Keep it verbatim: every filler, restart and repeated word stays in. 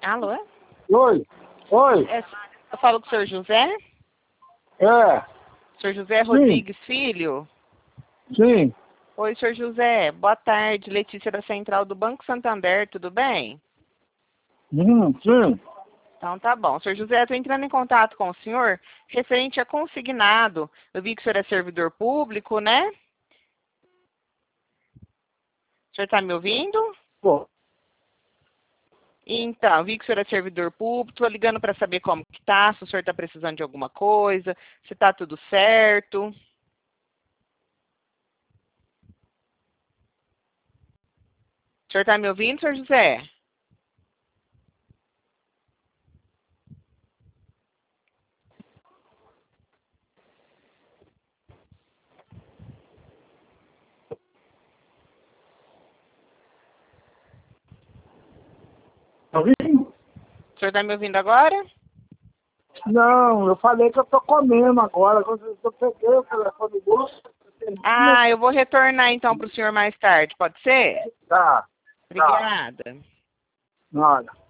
Alô? Oi, oi, É, eu falo com o senhor José? é, senhor José Rodrigues Filho? sim, Oi, senhor José. Boa tarde. Letícia da Central do Banco Santander, tudo bem? hum, sim, Então tá bom. senhor José, estou entrando em contato com o senhor referente a consignado. Eu vi que o senhor é servidor público, né? O senhor está me ouvindo? pô, Então, vi que o senhor é servidor público, estou ligando para saber como que tá, se o senhor está precisando de alguma coisa, se está tudo certo. O senhor está me ouvindo, senhor José? tá ouvindo? O senhor está me ouvindo agora? Não, eu falei que eu tô comendo agora, quando eu peguei o telefone do... Ah, eu vou retornar então para o senhor mais tarde, pode ser? Tá, tá, Obrigada. nada.